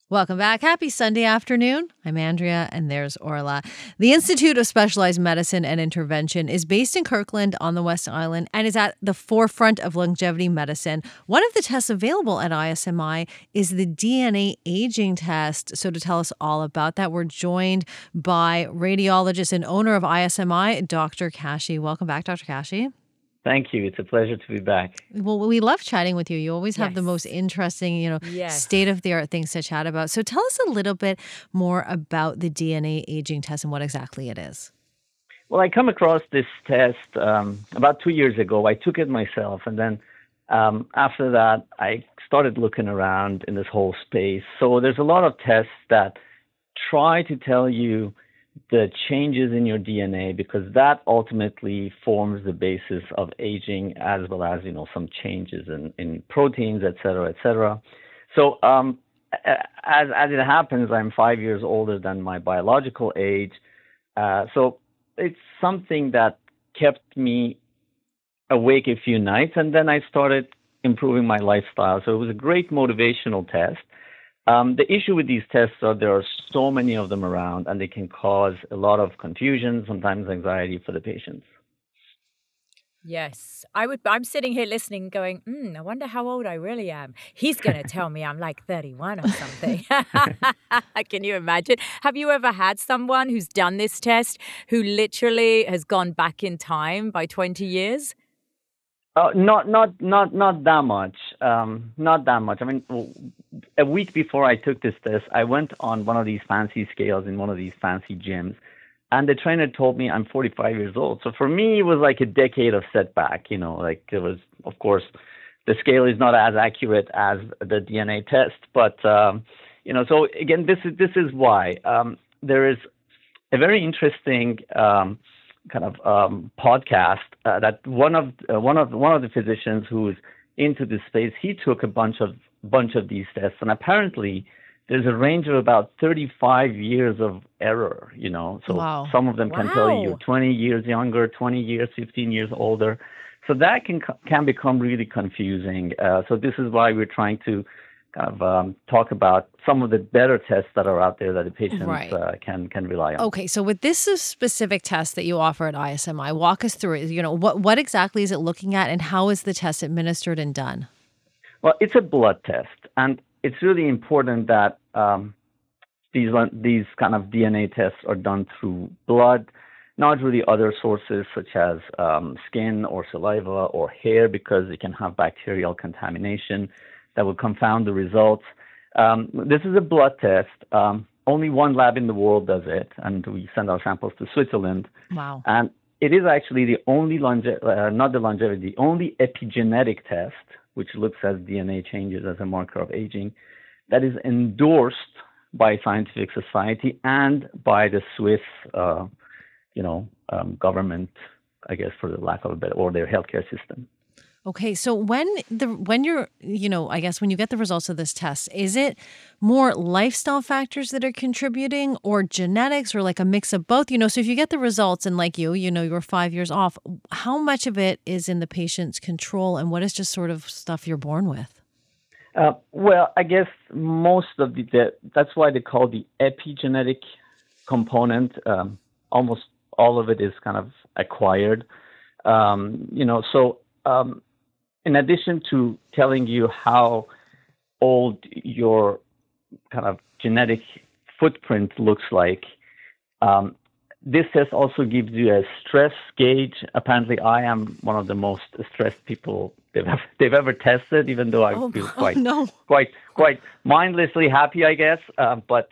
Welcome back. Happy Sunday afternoon. I'm Andrea, and there's Orla. The Institute of Specialized Medicine and Intervention is based in Kirkland on the West Island and is at the forefront of longevity medicine. One of the tests available at ISMI is the DNA aging test. So to tell us all about that, we're joined by radiologist and owner of ISMI, Dr. Kashi. Welcome back, Dr. Kashi. Thank you. It's a pleasure to be back. Well, we love chatting with you. You always have the most interesting, state-of-the-art things to chat about. So tell us a little bit more about the DNA aging test and what exactly it is. Well, I come across this test about 2 years ago. I took it myself, and then after that, I started looking around in this whole space. So there's a lot of tests that try to tell you the changes in your DNA, because that ultimately forms the basis of aging, as well as, some changes in proteins, et cetera, et cetera. So as it happens, I'm 5 years older than my biological age. So it's something that kept me awake a few nights, and then I started improving my lifestyle. So it was a great motivational test. The issue with these tests are there are so many of them around, and they can cause a lot of confusion, sometimes anxiety for the patients. Yes, I'm sitting here listening going, I wonder how old I really am. He's going to tell me I'm like 31 or something. Can you imagine? Have you ever had someone who's done this test who literally has gone back in time by 20 years? Not that much. Not that much. I mean, a week before I took this test, I went on one of these fancy scales in one of these fancy gyms, and the trainer told me I'm 45 years old. So for me, it was like a decade of setback. It was, of course, the scale is not as accurate as the DNA test, but so again, this is why there is a very interesting podcast that one of the physicians who's into this space, he took a bunch of these tests, and apparently there's a range of about 35 years of error. So wow. Some of them can tell you you're 20 years younger, 20 years, 15 years older. So that can become really confusing. So this is why we're trying to talk about some of the better tests that are out there that the patients can rely on. Okay, so with this specific test that you offer at ISMI, walk us through it. What exactly is it looking at, and how is the test administered and done? Well, it's a blood test, and it's really important that these kind of DNA tests are done through blood, not really other sources such as skin or saliva or hair, because it can have bacterial contamination that will confound the results. This is a blood test. Only one lab in the world does it, and we send our samples to Switzerland. Wow. And it is actually the only the only epigenetic test, which looks at DNA changes as a marker of aging, that is endorsed by scientific society and by the Swiss, government, I guess, for the lack of a better, or their healthcare system. Okay, so when you're, I guess when you get the results of this test, is it more lifestyle factors that are contributing, or genetics, or like a mix of both? So if you get the results and like you're 5 years off, how much of it is in the patient's control, and what is just sort of stuff you're born with? Well, I guess most of that's why they call the epigenetic component. Almost all of it is kind of acquired. In addition to telling you how old your kind of genetic footprint looks like, this test also gives you a stress gauge. Apparently, I am one of the most stressed people they've ever tested, even though I feel quite mindlessly happy, I guess. But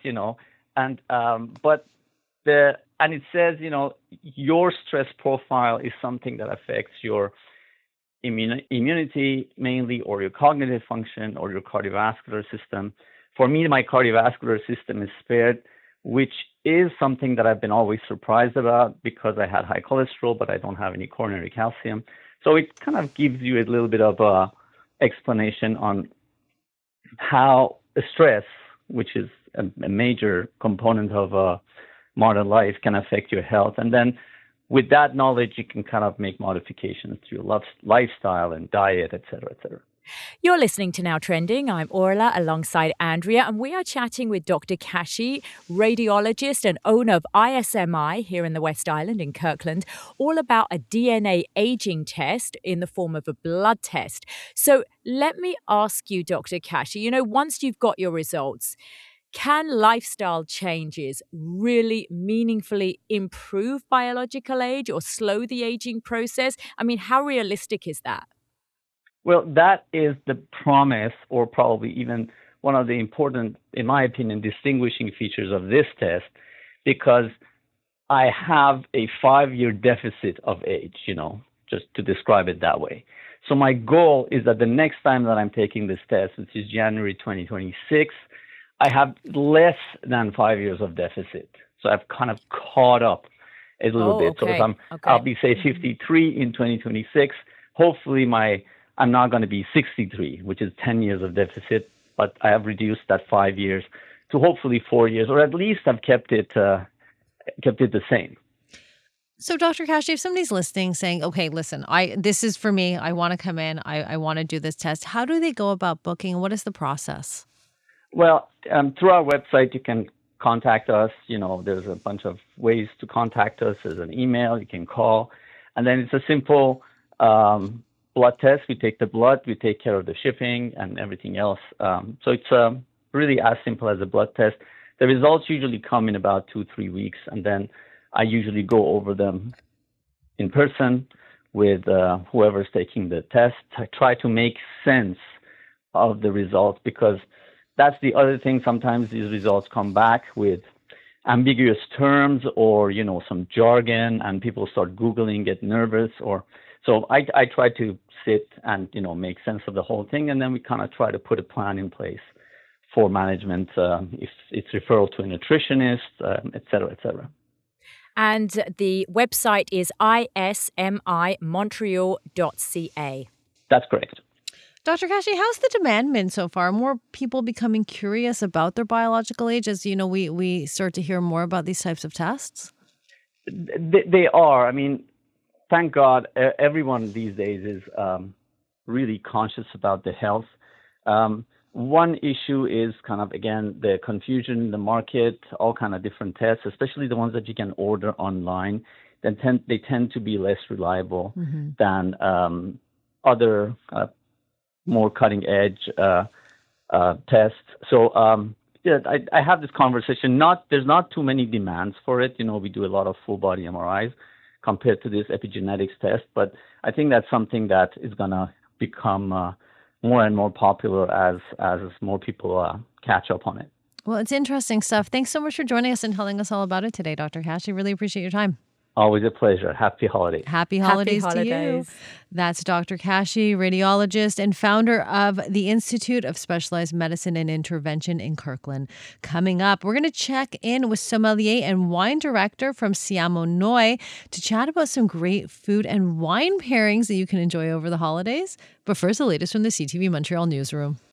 it says, your stress profile is something that affects your immunity mainly, or your cognitive function, or your cardiovascular system. For me, my cardiovascular system is spared, which is something that I've been always surprised about, because I had high cholesterol, but I don't have any coronary calcium. So it kind of gives you a little bit of a explanation on how stress, which is a major component of modern life, can affect your health. And then with that knowledge, you can kind of make modifications to your lifestyle and diet, et cetera, et cetera. You're listening to Now Trending. I'm Orla alongside Andrea, and we are chatting with Dr. Kashi, radiologist and owner of ISMI here in the West Island in Kirkland, all about a DNA aging test in the form of a blood test. So let me ask you, Dr. Kashi, once you've got your results, can lifestyle changes really meaningfully improve biological age or slow the aging process? I mean, how realistic is that? Well, that is the promise, or probably even one of the important, in my opinion, distinguishing features of this test, because I have a 5-year deficit of age, just to describe it that way. So my goal is that the next time that I'm taking this test, which is January 2026, I have less than 5 years of deficit. So I've kind of caught up a little bit. Okay. So if I'll be, say, 53 in 2026, hopefully I'm not going to be 63, which is 10 years of deficit, but I have reduced that 5 years to hopefully 4 years, or at least I've kept it the same. So, Dr. Kashi, if somebody's listening saying, okay, listen, this is for me, I want to come in, I want to do this test, how do they go about booking? What is the process? Well, through our website, you can contact us. There's a bunch of ways to contact us. There's an email, you can call, and then it's a simple blood test. We take the blood, we take care of the shipping and everything else. So it's really as simple as a blood test. The results usually come in about 2-3 weeks, and then I usually go over them in person with whoever's taking the test. I try to make sense of the results, because that's the other thing. Sometimes these results come back with ambiguous terms or, some jargon, and people start Googling, get nervous. So I try to sit and, make sense of the whole thing. And then we kind of try to put a plan in place for management, if it's referral to a nutritionist, et cetera, et cetera. And the website is ismimontreal.ca. That's correct. Dr. Kashi, how's the demand been so far? More people becoming curious about their biological age as, we start to hear more about these types of tests? They are. I mean, thank God, everyone these days is really conscious about the health. One issue is kind of, again, the confusion in the market, all kind of different tests, especially the ones that you can order online. They tend to be less reliable than other more cutting edge tests. So I have this conversation. There's not too many demands for it. We do a lot of full body MRIs compared to this epigenetics test, but I think that's something that is gonna become more and more popular as more people catch up on it. Well, it's interesting stuff. Thanks so much for joining us and telling us all about it today, Dr. Kashi. Really appreciate your time. Always a pleasure. Happy holidays. Happy holidays to you. That's Dr. Kashi, radiologist and founder of the Institute of Specialized Medicine and Intervention in Kirkland. Coming up, we're going to check in with sommelier and wine director from Siamo Noi to chat about some great food and wine pairings that you can enjoy over the holidays. But first, the latest from the CTV Montreal newsroom.